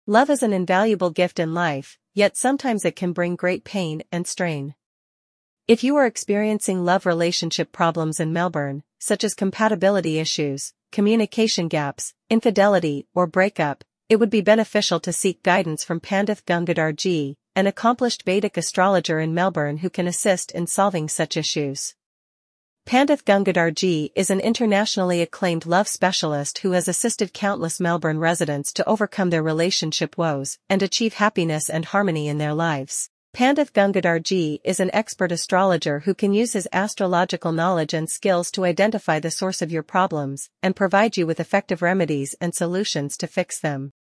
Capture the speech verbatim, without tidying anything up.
Love is an invaluable gift in life, yet sometimes it can bring great pain and strain. If you are experiencing love relationship problems in Melbourne, such as compatibility issues, communication gaps, infidelity, or breakup, it would be beneficial to seek guidance from Pandith Gangadharji, an accomplished Vedic astrologer in Melbourne who can assist in solving such issues. Pandith Gangadharji is an internationally acclaimed love specialist who has assisted countless Melbourne residents to overcome their relationship woes and achieve happiness and harmony in their lives. Pandith Gangadharji is an expert astrologer who can use his astrological knowledge and skills to identify the source of your problems and provide you with effective remedies and solutions to fix them.